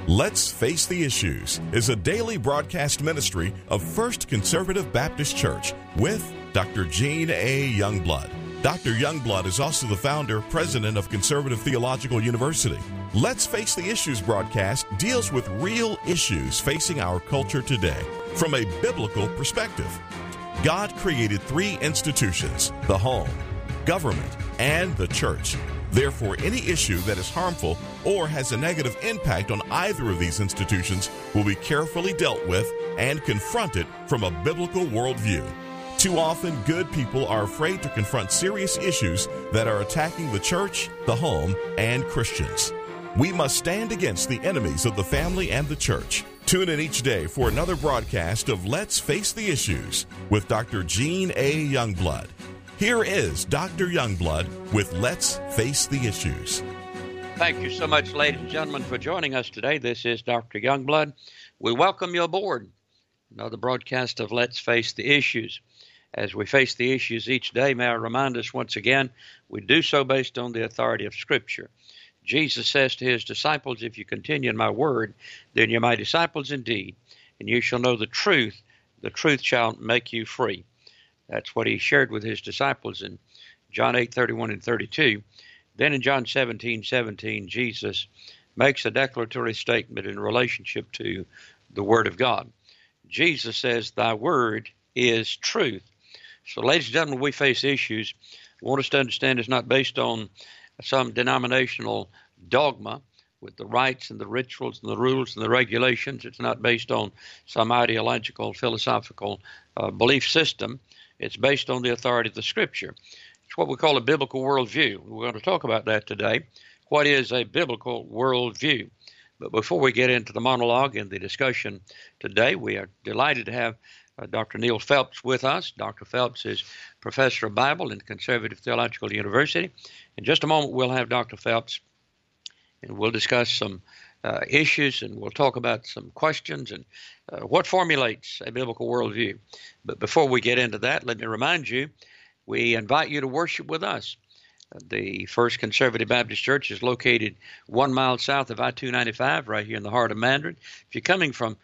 Let's Face the Issues is a daily broadcast ministry of First Conservative Baptist Church with Dr. Gene A. Youngblood. Dr. Youngblood is also the founder, president of Conservative Theological University. Let's Face the Issues broadcast deals with real issues facing our culture today from a biblical perspective. God created three institutions: the home, government, and the church. Therefore, any issue that is harmful or has a negative impact on either of these institutions will be carefully dealt with and confronted from a biblical worldview. Too often, good people are afraid to confront serious issues that are attacking the church, the home, and Christians. We must stand against the enemies of the family and the church. Tune in each day for another broadcast of Let's Face the Issues with Dr. Gene A. Youngblood. Here is Dr. Youngblood with Let's Face the Issues. Thank you so much, ladies and gentlemen, for joining us today. This is Dr. Youngblood. We welcome you aboard another broadcast of Let's Face the Issues. As we face the issues each day, may I remind us once again, we do so based on the authority of Scripture. Jesus says to his disciples, "If you continue in my word, then you're my disciples indeed, and you shall know the truth shall make you free." That's what he shared with his disciples in John 8:31 and 32. Then in John 17:17, Jesus makes a declaratory statement in relationship to the Word of God. Jesus says, "Thy word is truth." So, ladies and gentlemen, we face issues. I want us to understand it's not based on some denominational dogma with the rites and the rituals and the rules and the regulations. It's not based on some ideological, philosophical belief system. It's based on the authority of the Scripture. It's what we call a biblical worldview. We're going to talk about that today. What is a biblical worldview? But before we get into the monologue and the discussion today, we are delighted to have Dr. Neil Phelps with us. Dr. Phelps is professor of Bible in Conservative Theological University. In just a moment, we'll have Dr. Phelps, and we'll discuss some issues, and we'll talk about some questions and what formulates a biblical worldview. But before we get into that, let me remind you, we invite you to worship with us. The First Conservative Baptist Church is located 1 mile south of I-295, right here in the heart of Mandarin. If you're coming from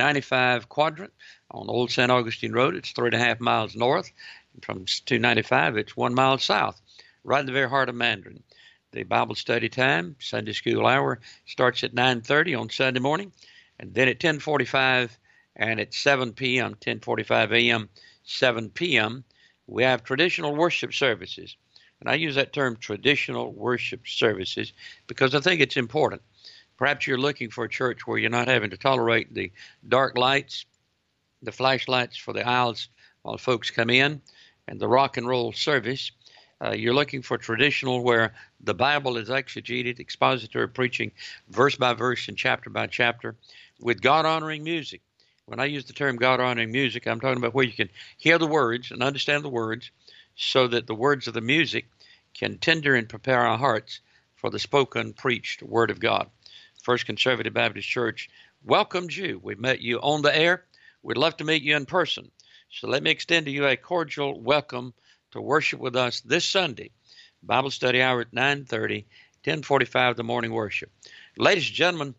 95 Quadrant on Old St. Augustine Road, it's 3.5 miles north. And from 295, it's 1 mile south, right in the very heart of Mandarin. The Bible study time, Sunday school hour, starts at 9:30 on Sunday morning, and then at 10:45 and at 7 p.m., 10:45 a.m., 7 p.m., we have traditional worship services. And I use that term, traditional worship services, because I think it's important. Perhaps you're looking for a church where you're not having to tolerate the dark lights, the flashlights for the aisles while folks come in, and the rock and roll service. You're looking for traditional where the Bible is exegeted, expository preaching, verse by verse and chapter by chapter, with God-honoring music. When I use the term God-honoring music, I'm talking about where you can hear the words and understand the words so that the words of the music can tender and prepare our hearts for the spoken, preached Word of God. First Conservative Baptist Church welcomes you. We've met you on the air. We'd love to meet you in person. So let me extend to you a cordial welcome to worship with us this Sunday. Bible study hour at 9:30, 10:45 the morning worship. Ladies and gentlemen,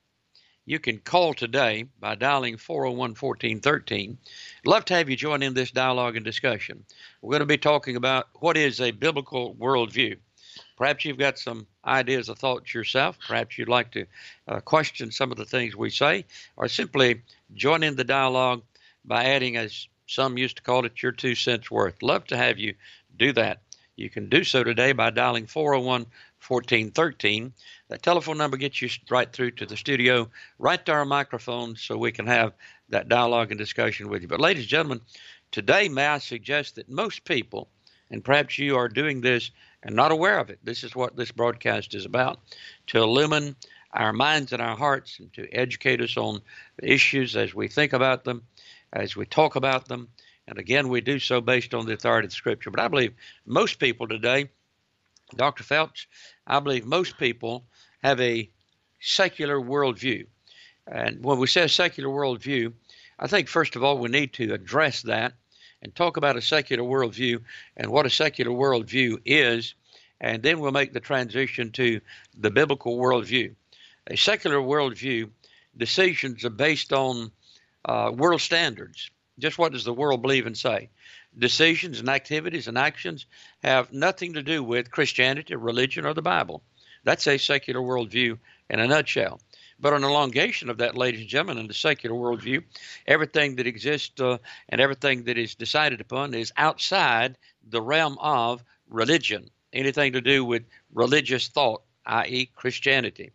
you can call today by dialing 401-1413. Love to have you join in this dialogue and discussion. We're going to be talking about what is a biblical worldview. Perhaps you've got some ideas or thoughts yourself. Perhaps you'd like to question some of the things we say, or simply join in the dialogue by adding, as some used to call it, your 2 cents worth. Love to have you do that. You can do so today by dialing 401-1413. That telephone number gets you right through to the studio, right to our microphone, so we can have that dialogue and discussion with you. But ladies and gentlemen, today may I suggest that most people, and perhaps you are doing this and not aware of it, this is what this broadcast is about, to illumine our minds and our hearts and to educate us on issues as we think about them, as we talk about them. And again, we do so based on the authority of the Scripture. But I believe most people today, Dr. Phelps, I believe most people have a secular worldview. And when we say a secular worldview, I think, first of all, we need to address that and talk about a secular worldview and what a secular worldview is, and then we'll make the transition to the biblical worldview. A secular worldview, decisions are based on world standards. Just what does the world believe and say? Decisions and activities and actions have nothing to do with Christianity, religion, or the Bible. That's a secular worldview in a nutshell. But an elongation of that, ladies and gentlemen, in the secular worldview, everything that exists and everything that is decided upon is outside the realm of religion, anything to do with religious thought, i.e. Christianity.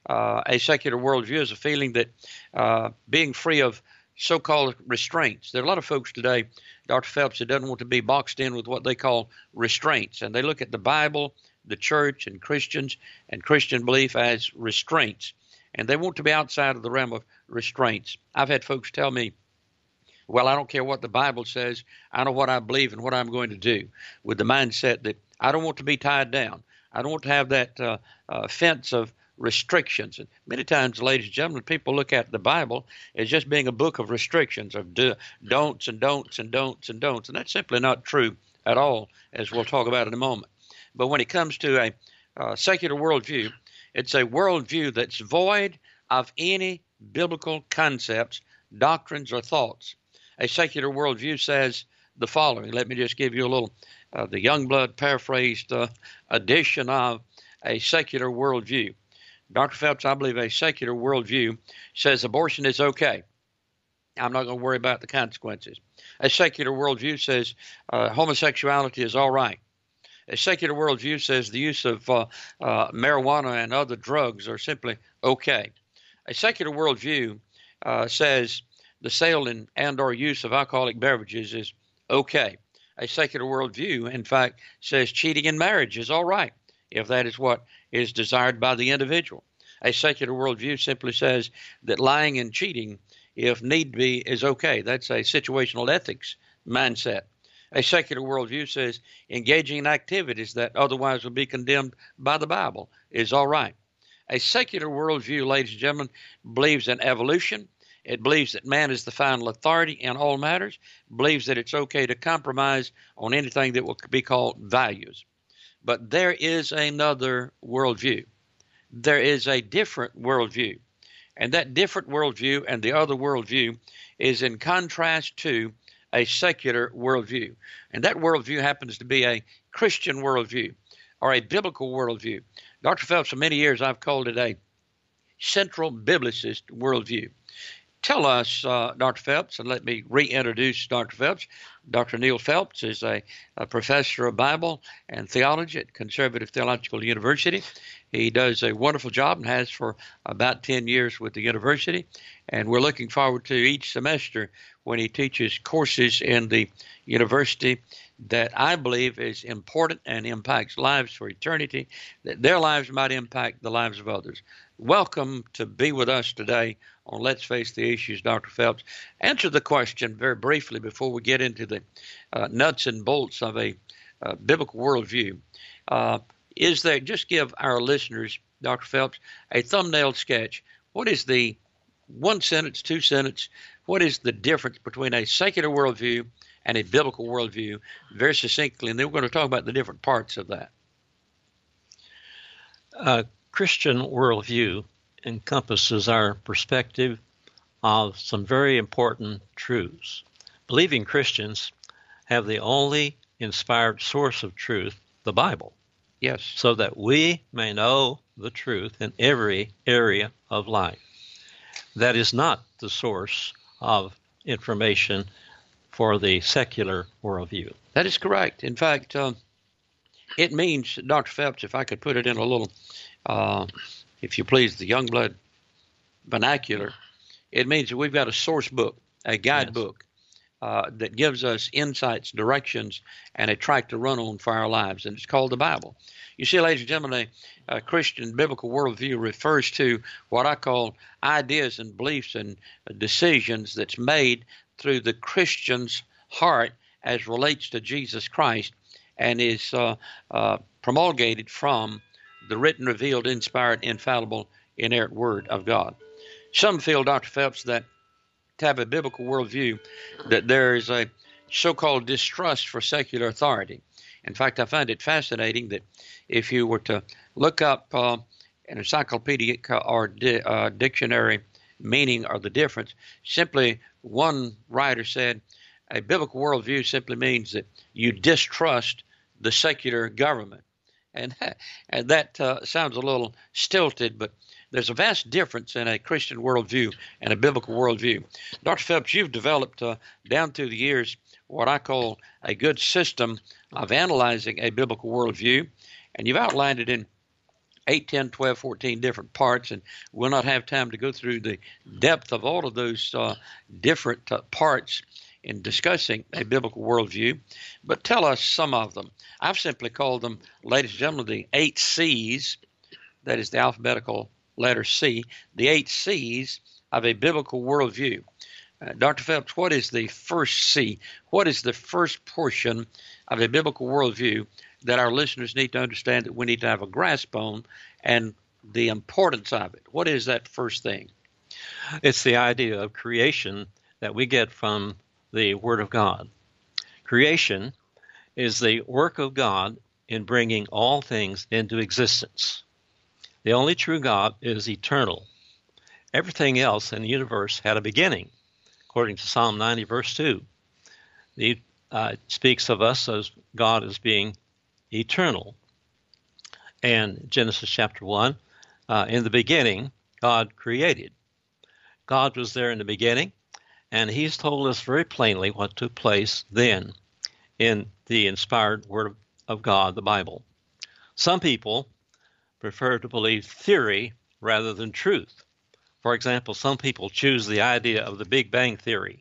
A secular worldview is a feeling that being free of so-called restraints. There are a lot of folks today, Dr. Phelps, that doesn't want to be boxed in with what they call restraints, and they look at the Bible, the church, and Christians and Christian belief as restraints. And they want to be outside of the realm of restraints. I've had folks tell me, well, I don't care what the Bible says. I know what I believe and what I'm going to do, with the mindset that I don't want to be tied down. I don't want to have that fence of restrictions. And many times, ladies and gentlemen, people look at the Bible as just being a book of restrictions, of don'ts and don'ts and don'ts and don'ts. And that's simply not true at all, as we'll talk about in a moment. But when it comes to a secular worldview, it's a worldview that's void of any biblical concepts, doctrines, or thoughts. A secular worldview says the following. Let me just give you a little, the Youngblood paraphrased edition of a secular worldview. Dr. Phelps, I believe a secular worldview says abortion is okay. I'm not going to worry about the consequences. A secular worldview says homosexuality is all right. A secular worldview says the use of marijuana and other drugs are simply okay. A secular worldview says the sale and or use of alcoholic beverages is okay. A secular worldview, in fact, says cheating in marriage is all right, if that is what is desired by the individual. A secular worldview simply says that lying and cheating, if need be, is okay. That's a situational ethics mindset. A secular worldview says engaging in activities that otherwise would be condemned by the Bible is all right. A secular worldview, ladies and gentlemen, believes in evolution. It believes that man is the final authority in all matters, believes that it's okay to compromise on anything that will be called values. But there is another worldview. There is a different worldview. And that different worldview and the other worldview is in contrast to a secular worldview. And that worldview happens to be a Christian worldview or a biblical worldview. Dr. Phelps, for many years, I've called it a central biblicist worldview. Tell us, Dr. Phelps, and let me reintroduce Dr. Phelps. Dr. Neil Phelps is a professor of Bible and theology at Conservative Theological University. He does a wonderful job and has for about 10 years with the university. And we're looking forward to each semester when he teaches courses in the university that I believe is important and impacts lives for eternity, that their lives might impact the lives of others. Welcome to be with us today on Let's Face the Issues, Dr. Phelps. Answer the question very briefly before we get into the nuts and bolts of a biblical worldview. Is there, just give our listeners, Dr. Phelps, a thumbnail sketch. What is the one sentence, two sentence, what is the difference between a secular worldview and a biblical worldview, very succinctly, and then we're going to talk about the different parts of that. Christian worldview encompasses our perspective of some very important truths. Believing Christians have the only inspired source of truth, the Bible. Yes. So that we may know the truth in every area of life. That is not the source of information for the secular worldview. That is correct. In fact, it means, Dr. Phelps, if I could put it in a little, if you please, the Youngblood vernacular, it means that we've got a source book, a guidebook, that gives us insights, directions, and a track to run on for our lives, and it's called the Bible. You see, ladies and gentlemen, a Christian biblical worldview refers to what I call ideas and beliefs and decisions that's made through the Christian's heart as relates to Jesus Christ and is promulgated from the written, revealed, inspired, infallible, inerrant Word of God. Some feel, Dr. Phelps, that to have a biblical worldview, that there is a so-called distrust for secular authority. In fact, I find it fascinating that if you were to look up an encyclopedic or dictionary meaning or the difference. Simply, one writer said, a biblical worldview simply means that you distrust the secular government. And that sounds a little stilted, but there's a vast difference in a Christian worldview and a biblical worldview. Dr. Phelps, you've developed down through the years what I call a good system of analyzing a biblical worldview, and you've outlined it in 8, 10, 12, 14 different parts, and we'll not have time to go through the depth of all of those different parts in discussing a biblical worldview, but tell us some of them. I've simply called them, ladies and gentlemen, the 8 C's, that is the alphabetical letter C, the 8 C's of a biblical worldview. Dr. Phelps, what is the first C? What is the first portion of a biblical worldview that our listeners need to understand, that we need to have a grasp on, and the importance of it? What is that first thing? It's the idea of creation that we get from the Word of God. Creation is the work of God in bringing all things into existence. The only true God is eternal. Everything else in the universe had a beginning, according to Psalm 90, verse 2. It speaks of us as God as being eternal. And Genesis chapter 1, in the beginning, God created. God was there in the beginning, and he's told us very plainly what took place then in the inspired Word of God, the Bible. Some people prefer to believe theory rather than truth. For example, some people choose the idea of the Big Bang Theory.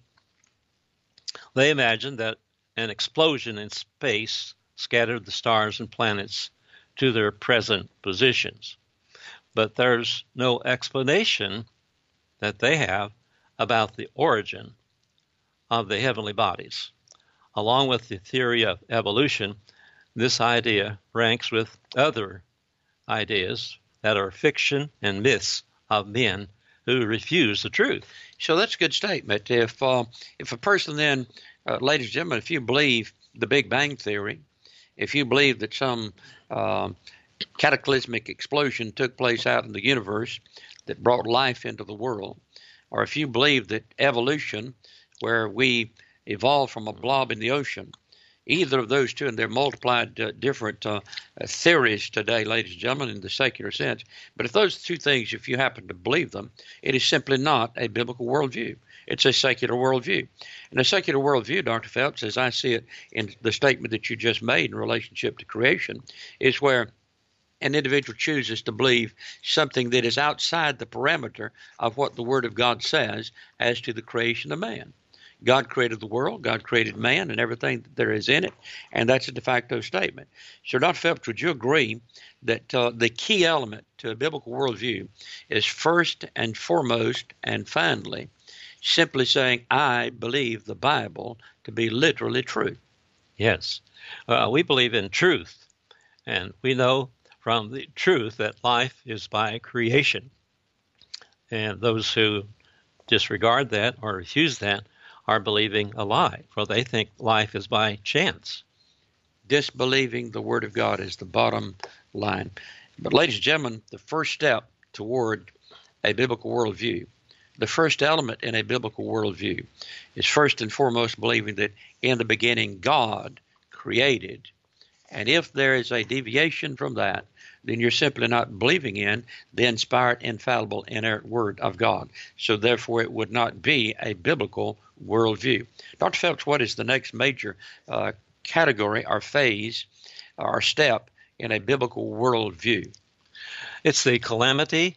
They imagine that an explosion in space scattered the stars and planets to their present positions. But there's no explanation that they have about the origin of the heavenly bodies. Along with the theory of evolution, this idea ranks with other ideas that are fiction and myths of men who refuse the truth. So that's a good statement. If a person then, ladies and gentlemen, if you believe the Big Bang Theory, if you believe that some cataclysmic explosion took place out in the universe that brought life into the world, or if you believe that evolution, where we evolved from a blob in the ocean, either of those two, and they're multiplied different theories today, ladies and gentlemen, in the secular sense. But if those two things, if you happen to believe them, it is simply not a biblical worldview. It's a secular worldview. And a secular worldview, Dr. Phelps, as I see it in the statement that you just made in relationship to creation, is where an individual chooses to believe something that is outside the parameter of what the Word of God says as to the creation of man. God created the world, God created man and everything that there is in it, and that's a de facto statement. So, Dr. Phelps, would you agree that the key element to a biblical worldview is first and foremost and finally simply saying, I believe the Bible to be literally true? Yes. We believe in truth, and we know from the truth that life is by creation. And those who disregard that or refuse that are believing a lie, for they think life is by chance. Disbelieving the Word of God is the bottom line. But ladies and gentlemen, the first step toward a biblical worldview, the first element in a biblical worldview is first and foremost believing that in the beginning God created. And if there is a deviation from that, then you're simply not believing in the inspired, infallible, inerrant Word of God. So therefore, it would not be a biblical worldview. Dr. Phelps, what is the next major category or phase or step in a biblical worldview? It's the calamity,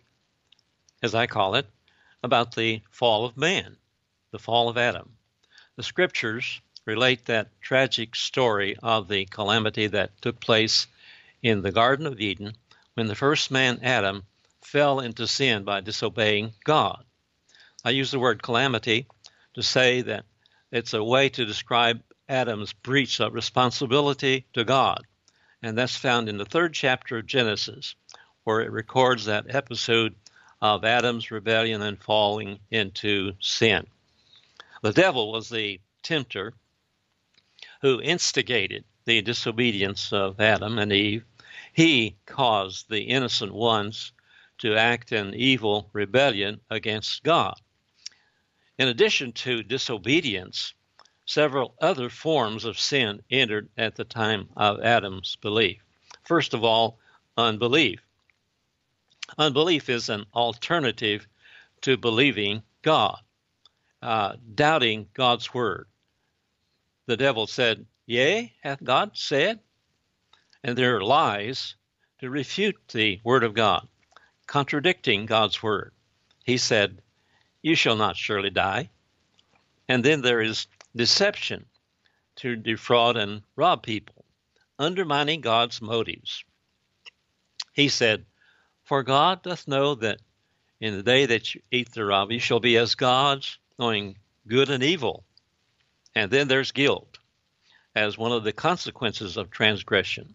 as I call it, about the fall of man, the fall of Adam. The Scriptures relate that tragic story of the calamity that took place in the Garden of Eden when the first man, Adam, fell into sin by disobeying God. I use the word calamity to say that it's a way to describe Adam's breach of responsibility to God. And that's found in the 3rd chapter of Genesis, where it records that episode of Adam's rebellion and falling into sin. The devil was the tempter who instigated the disobedience of Adam and Eve. He caused the innocent ones to act in evil rebellion against God. In addition to disobedience, several other forms of sin entered at the time of Adam's belief. First of all, unbelief. Unbelief is an alternative to believing God, doubting God's word. The devil said, "Yea, hath God said?" And there are lies to refute the word of God, contradicting God's word. He said, "You shall not surely die." And then there is deception to defraud and rob people, undermining God's motives. He said, "For God doth know that in the day that you eat thereof, you shall be as gods, knowing good and evil." And then there's guilt as one of the consequences of transgression.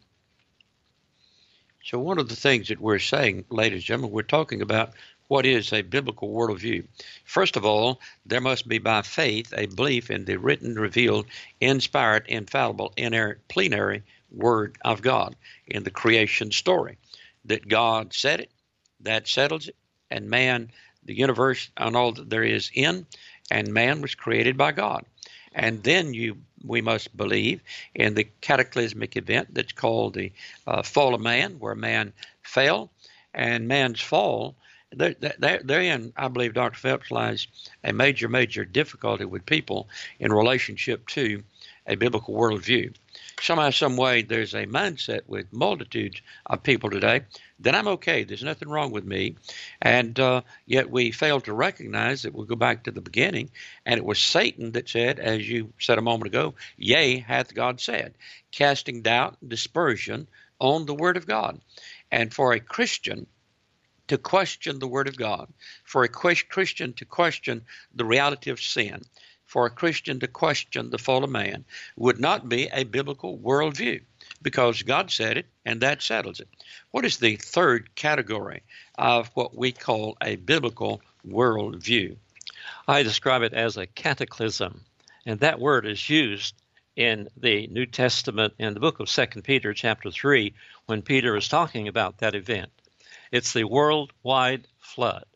So one of the things that we're saying, ladies and gentlemen, we're talking about what is a biblical worldview. First of all, there must be by faith a belief in the written, revealed, inspired, infallible, inerrant, plenary Word of God in the creation story. That God said it, that settles it, and man, the universe, and all that there is in, and man was created by God. And then we must believe in the cataclysmic event that's called the fall of man, where man fell, and man's fall. Therein, I believe, Dr. Phelps, lies a major, major difficulty with people in relationship to a biblical worldview. Somehow, some way, there's a mindset with multitudes of people today that I'm okay, there's nothing wrong with me, and yet we fail to recognize that we'll go back to the beginning, and it was Satan that said, as you said a moment ago, "Yea, hath God said," casting doubt and dispersion on the Word of God. And for a Christian to question the Word of God, for a Christian to question the reality of sin, for a Christian to question the fall of man would not be a biblical worldview, because God said it and that settles it. What is the third category of what we call a biblical worldview? I describe it as a cataclysm, and that word is used in the New Testament in the book of 2 Peter chapter 3 when Peter is talking about that event. It's the worldwide flood.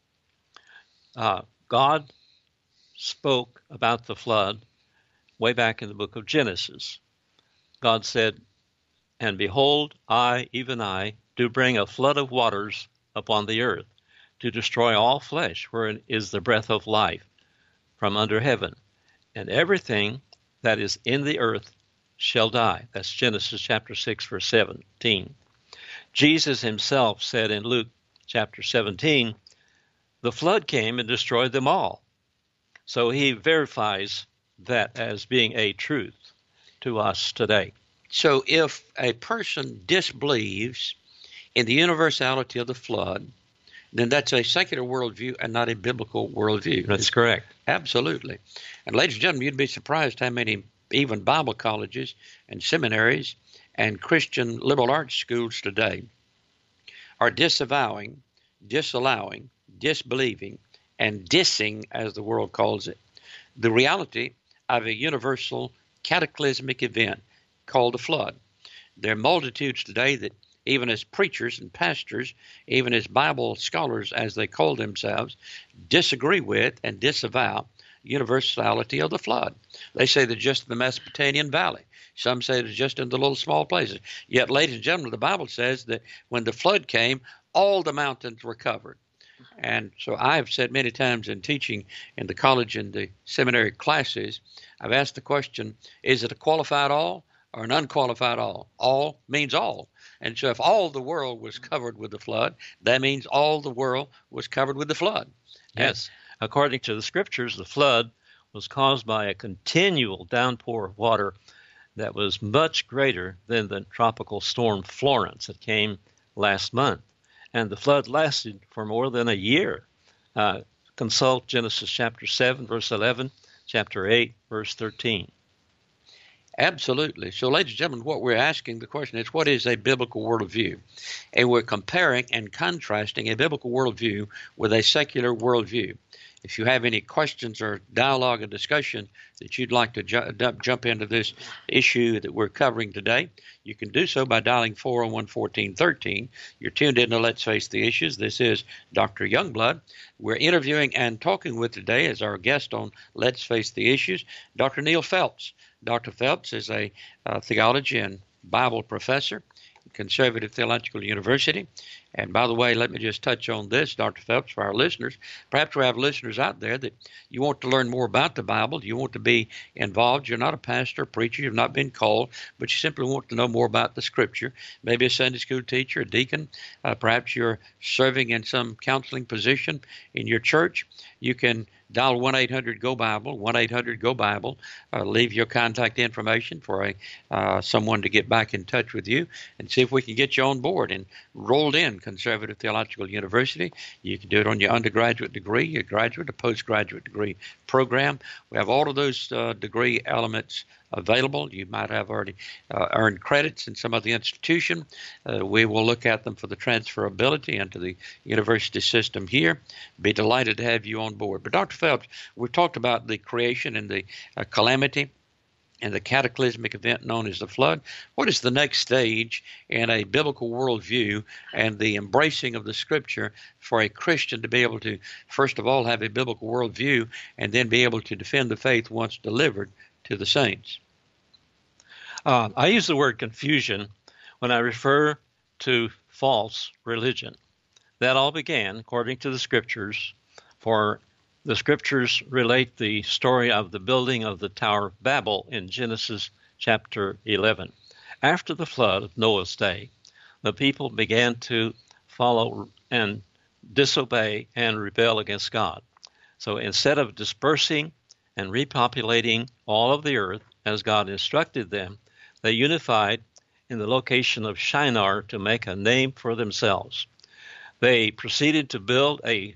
God spoke about the flood way back in the book of Genesis. God said, "And behold, I, even I, do bring a flood of waters upon the earth, to destroy all flesh, wherein is the breath of life from under heaven. And everything that is in the earth shall die." That's Genesis chapter 6, verse 17. Jesus himself said in Luke chapter 17, "The flood came and destroyed them all." So he verifies that as being a truth to us today. So if a person disbelieves in the universality of the flood, then that's a secular worldview and not a biblical worldview. That's correct. Absolutely. And ladies and gentlemen, you'd be surprised how many even Bible colleges and seminaries and Christian liberal arts schools today are disavowing, disallowing, disbelieving, and dissing, as the world calls it, the reality of a universal cataclysmic event called a flood. There are multitudes today that, even as preachers and pastors, even as Bible scholars, as they call themselves, disagree with and disavow universality of the flood. They say they're just in the Mesopotamian Valley. Some say they're just in the little small places. Yet, ladies and gentlemen, the Bible says that when the flood came, all the mountains were covered. And so I've said many times in teaching in the college and the seminary classes, I've asked the question, is it a qualified all or an unqualified all? All means all. And so if all the world was covered with the flood, that means all the world was covered with the flood. Yes. According to the scriptures, the flood was caused by a continual downpour of water that was much greater than the tropical storm Florence that came last month. And the flood lasted for more than a year. Consult Genesis chapter 7, verse 11, chapter 8, verse 13. Absolutely. So, ladies and gentlemen, what we're asking the question is, what is a biblical worldview? And we're comparing and contrasting a biblical worldview with a secular worldview. If you have any questions or dialogue and discussion that you'd like to jump into this issue that we're covering today, you can do so by dialing 401-1413. You're tuned in to Let's Face the Issues. This is Dr. Youngblood. We're interviewing and talking with today as our guest on Let's Face the Issues, Dr. Neil Phelps. Dr. Phelps is a theology and Bible professor at Conservative Theological University. And by the way, let me just touch on this, Dr. Phelps, for our listeners. Perhaps we have listeners out there that you want to learn more about the Bible. You want to be involved. You're not a pastor, preacher. You've not been called, but you simply want to know more about the Scripture. Maybe a Sunday school teacher, a deacon. Perhaps you're serving in some counseling position in your church. You can dial 1-800-GO-BIBLE, 1-800-GO-BIBLE. Leave your contact information for someone to get back in touch with you and see if we can get you on board and rolled in Conservative Theological University. You can do it on your undergraduate degree, your graduate or postgraduate degree program. We have all of those degree elements available. You might have already earned credits in some other institution. We will look at them for the transferability into the university system here. Be delighted to have you on board. But Dr. Phelps, we've talked about the creation and the calamity and the cataclysmic event known as the flood. What is the next stage in a biblical worldview and the embracing of the Scripture for a Christian to be able to, first of all, have a biblical worldview and then be able to defend the faith once delivered to the saints? I use the word confusion when I refer to false religion. That all began, according to the Scriptures, for the Scriptures relate the story of the building of the Tower of Babel in Genesis chapter 11. After the flood of Noah's day, the people began to follow and disobey and rebel against God. So instead of dispersing and repopulating all of the earth as God instructed them, they unified in the location of Shinar to make a name for themselves. They proceeded to build a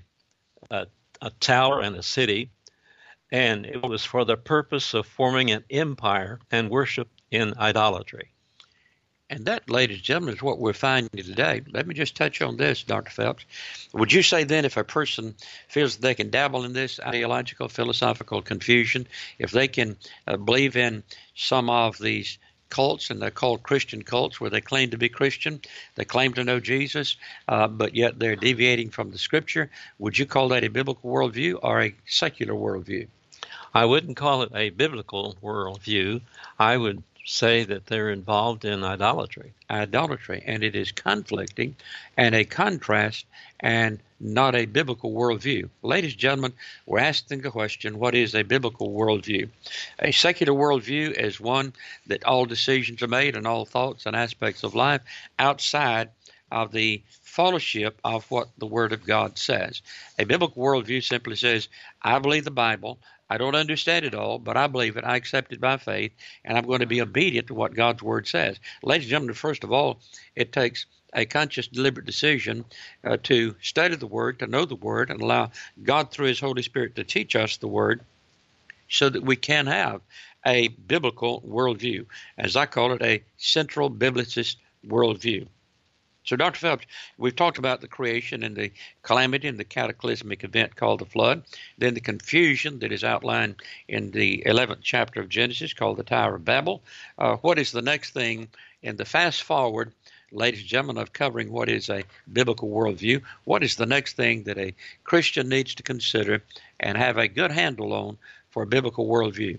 tower and a city, and it was for the purpose of forming an empire and worship in idolatry. And that, ladies and gentlemen, is what we're finding today. Let me just touch on this, Dr. Phelps. Would you say then if a person feels that they can dabble in this ideological, philosophical confusion, if they can believe in some of these cults, and they're called Christian cults, where they claim to be Christian, they claim to know Jesus, but yet they're deviating from the Scripture, would you call that a biblical worldview or a secular worldview? I wouldn't call it a biblical worldview. I would say that they're involved in idolatry. Idolatry, and it is conflicting and a contrast and not a biblical worldview. Ladies and gentlemen, we're asking the question, what is a biblical worldview? A secular worldview is one that all decisions are made and all thoughts and aspects of life outside of the fellowship of what the Word of God says. A biblical worldview simply says, I believe the Bible, I don't understand it all, but I believe it, I accept it by faith, and I'm going to be obedient to what God's Word says. Ladies and gentlemen, first of all, it takes a conscious, deliberate decision to study the Word, to know the Word, and allow God through His Holy Spirit to teach us the Word so that we can have a biblical worldview. As I call it, a central biblicist worldview. So, Dr. Phelps, we've talked about the creation and the calamity and the cataclysmic event called the flood, then the confusion that is outlined in the 11th chapter of Genesis called the Tower of Babel. What is the next thing in the fast forward, ladies and gentlemen, of covering what is a biblical worldview? What is the next thing that a Christian needs to consider and have a good handle on for a biblical worldview?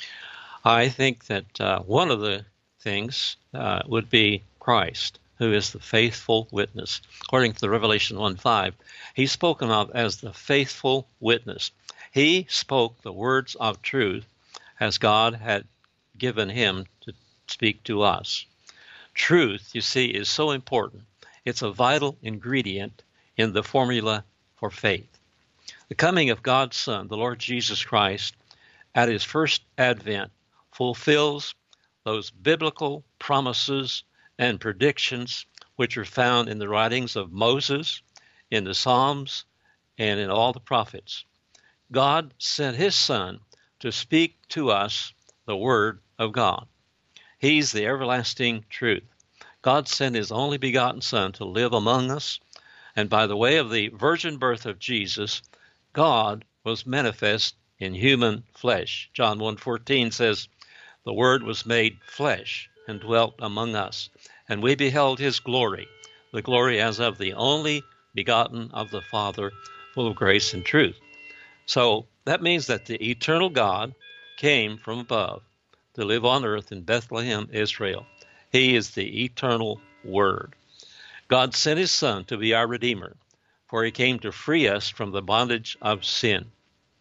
I think that one of the things would be Christ, who is the faithful witness. According to the Revelation 1:5, he's spoken of as the faithful witness. He spoke the words of truth as God had given him to speak to us. Truth, you see, is so important. It's a vital ingredient in the formula for faith. The coming of God's Son, the Lord Jesus Christ, at his first advent, fulfills those biblical promises and predictions which are found in the writings of Moses, in the Psalms, and in all the prophets. God sent his Son to speak to us the Word of God. He's the everlasting truth. God sent his only begotten Son to live among us, and by the way of the virgin birth of Jesus, God was manifest in human flesh. John 1:14 says, "The Word was made flesh and dwelt among us, and we beheld his glory, the glory as of the only begotten of the Father, full of grace and truth." So that means that the eternal God came from above to live on earth in Bethlehem, Israel. He is the eternal Word. God sent his Son to be our Redeemer, for he came to free us from the bondage of sin.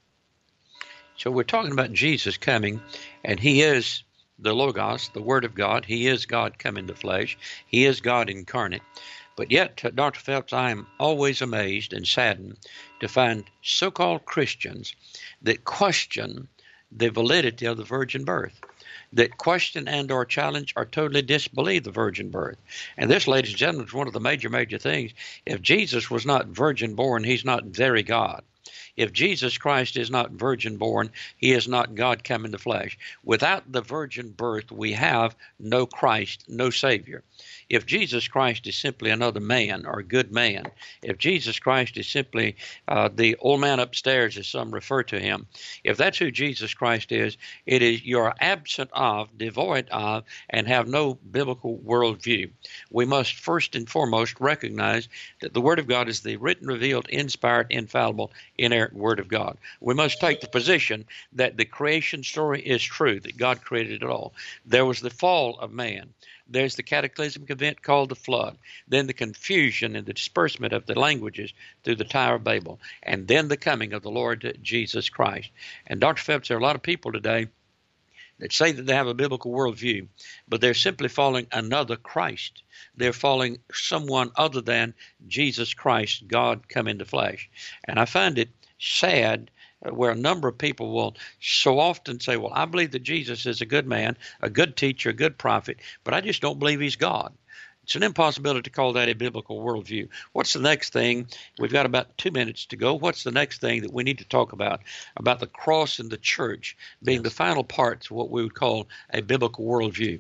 So we're talking about Jesus coming, and he is the Logos, the Word of God. He is God come in the flesh. He is God incarnate. But yet, Dr. Phelps, I am always amazed and saddened to find so-called Christians that question the validity of the virgin birth, that question and or challenge or totally disbelieve the virgin birth. And this, ladies and gentlemen, is one of the major things. If Jesus was not virgin born, he's not very God. If Jesus Christ is not virgin born, he is not God come in the flesh. Without the virgin birth, we have no Christ, no Savior. If Jesus Christ is simply another man or a good man, if Jesus Christ is simply the old man upstairs, as some refer to him, if that's who Jesus Christ is, it is you're absent of, devoid of, and have no biblical worldview. We must first and foremost recognize that the Word of God is the written, revealed, inspired, infallible, inerrant Word of God. We must take the position that the creation story is true, that God created it all. There was the fall of man. There's the cataclysmic event called the flood, then the confusion and the disbursement of the languages through the Tower of Babel, and then the coming of the Lord Jesus Christ. And Dr. Phelps, there are a lot of people today that say that they have a biblical worldview, but they're simply following another Christ. They're following someone other than Jesus Christ, God come into flesh. And I find it sad where a number of people will so often say, well, I believe that Jesus is a good man, a good teacher, a good prophet, but I just don't believe he's God. It's an impossibility to call that a biblical worldview. What's the next thing? We've got about 2 minutes to go. What's the next thing that we need to talk about the cross and the church being the final parts of what we would call a biblical worldview?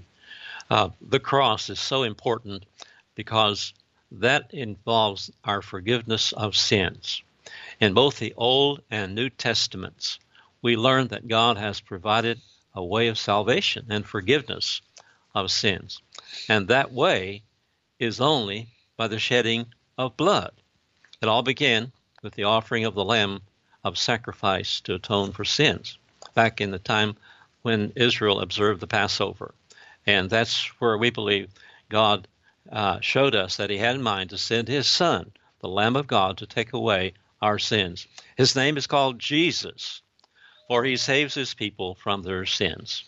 The cross is so important because that involves our forgiveness of sins. In both the Old and New Testaments, we learn that God has provided a way of salvation and forgiveness of sins. And that way is only by the shedding of blood. It all began with the offering of the lamb of sacrifice to atone for sins back in the time when Israel observed the Passover. And that's where we believe God showed us that he had in mind to send his Son, the Lamb of God, to take away our sins. His name is called Jesus, for he saves his people from their sins.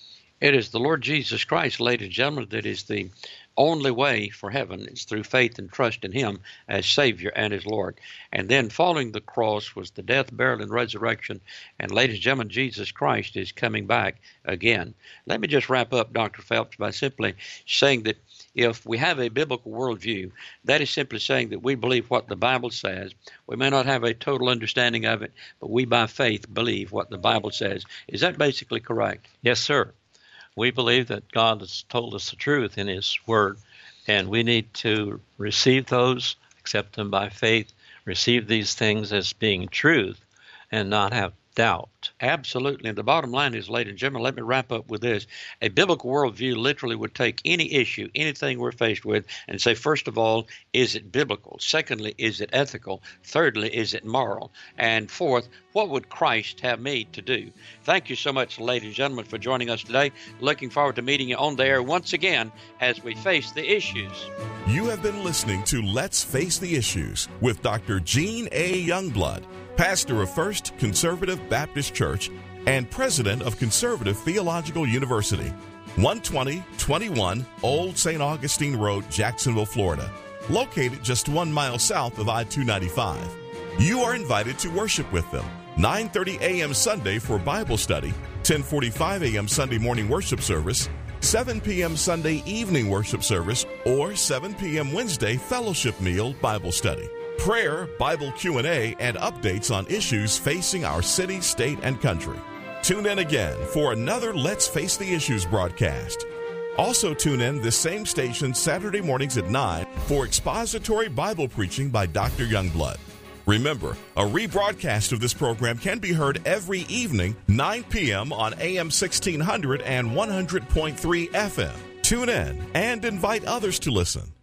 It is the Lord Jesus Christ, ladies and gentlemen, that is the only way for heaven. It's through faith and trust in him as Savior and as Lord. And then following the cross was the death, burial, and resurrection. And ladies and gentlemen, Jesus Christ is coming back again. Let me just wrap up, Dr. Phelps, by simply saying that if we have a biblical worldview, that is simply saying that we believe what the Bible says. We may not have a total understanding of it, but we by faith believe what the Bible says. Is that basically correct? Yes, sir. We believe that God has told us the truth in his word, and we need to receive those, accept them by faith, receive these things as being truth, and not have doubt. Absolutely. And the bottom line is, ladies and gentlemen, let me wrap up with this. A biblical worldview literally would take any issue, anything we're faced with, and say, first of all, is it biblical? Secondly, is it ethical? Thirdly, is it moral? And fourth, what would Christ have me to do? Thank you so much, ladies and gentlemen, for joining us today. Looking forward to meeting you on the air once again as we face the issues. You have been listening to Let's Face the Issues with Dr. Gene A. Youngblood, pastor of First Conservative Baptist Church and president of Conservative Theological University, 12021 Old St. Augustine Road, Jacksonville, Florida, located just 1 mile south of I-295. You are invited to worship with them, 9:30 a.m. Sunday for Bible study, 10:45 a.m. Sunday morning worship service, 7 p.m. Sunday evening worship service, or 7 p.m. Wednesday fellowship meal Bible study. Prayer, Bible Q&A, and updates on issues facing our city, state, and country. Tune in again for another Let's Face the Issues broadcast. Also tune in this same station Saturday mornings at 9 for expository Bible preaching by Dr. Youngblood. Remember, a rebroadcast of this program can be heard every evening, 9 p.m. on AM 1600 and 100.3 FM. Tune in and invite others to listen.